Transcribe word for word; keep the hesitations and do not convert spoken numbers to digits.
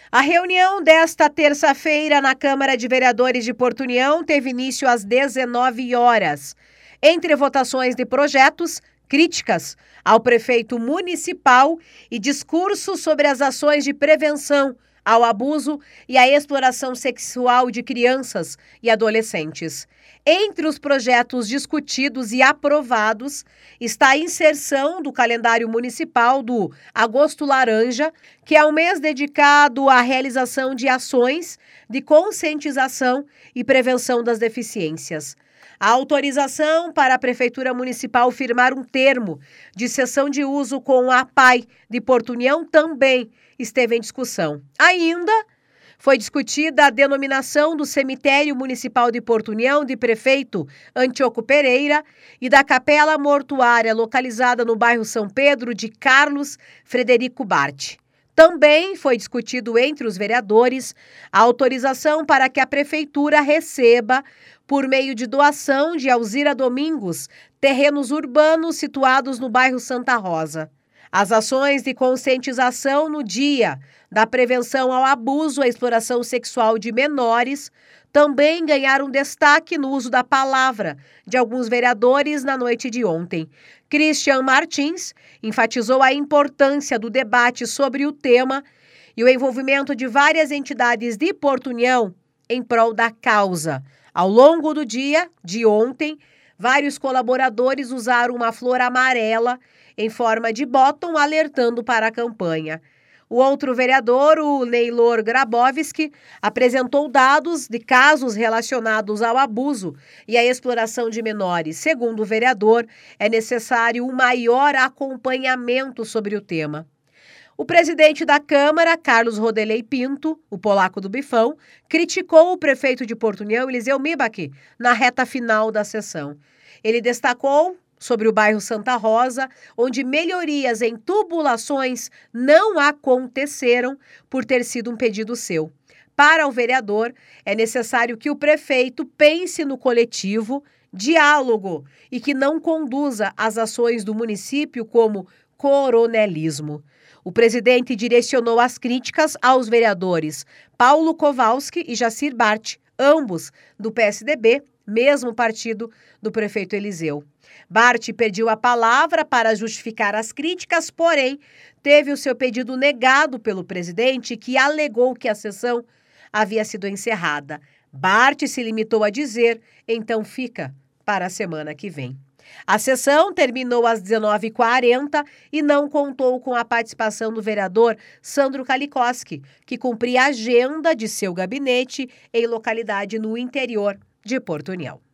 A reunião desta terça-feira na Câmara de Vereadores de Porto União teve início às dezenove horas. Entre votações de projetos, críticas ao prefeito municipal e discursos sobre as ações de prevenção ao abuso e à exploração sexual de crianças e adolescentes. Entre os projetos discutidos e aprovados está a inserção do calendário municipal do Agosto Laranja, que é um mês dedicado à realização de ações de conscientização e prevenção das deficiências. A autorização para a Prefeitura Municipal firmar um termo de cessão de uso com a P A I de Porto União também esteve em discussão. Ainda foi discutida a denominação do Cemitério Municipal de Porto União de prefeito Antíoco Pereira e da capela mortuária localizada no bairro São Pedro de Carlos Frederico Bart. Também foi discutido entre os vereadores a autorização para que a prefeitura receba, por meio de doação de Alzira Domingos, terrenos urbanos situados no bairro Santa Rosa. As ações de conscientização no Dia da Prevenção ao Abuso e à Exploração Sexual de Menores também ganharam destaque no uso da palavra de alguns vereadores na noite de ontem. Christian Martins enfatizou a importância do debate sobre o tema e o envolvimento de várias entidades de Porto União em prol da causa. Ao longo do dia de ontem, vários colaboradores usaram uma flor amarela em forma de bottom, alertando para a campanha. O outro vereador, o Neylor Grabowski, apresentou dados de casos relacionados ao abuso e à exploração de menores. Segundo o vereador, é necessário um maior acompanhamento sobre o tema. O presidente da Câmara, Carlos Rodelei Pinto, o polaco do Bifão, criticou o prefeito de Porto União, Eliseu Mibach, na reta final da sessão. Ele destacou sobre o bairro Santa Rosa, onde melhorias em tubulações não aconteceram por ter sido um pedido seu. Para o vereador, é necessário que o prefeito pense no coletivo, diálogo e que não conduza as ações do município como coronelismo. O presidente direcionou as críticas aos vereadores Paulo Kowalski e Jacir Bart, ambos do P S D B, mesmo partido do prefeito Eliseu. Bart pediu a palavra para justificar as críticas, porém, teve o seu pedido negado pelo presidente, que alegou que a sessão havia sido encerrada. Bart se limitou a dizer, então fica para a semana que vem. A sessão terminou às dezenove e quarenta e não contou com a participação do vereador Sandro Kalikoski, que cumpria a agenda de seu gabinete em localidade no interior de Porto União.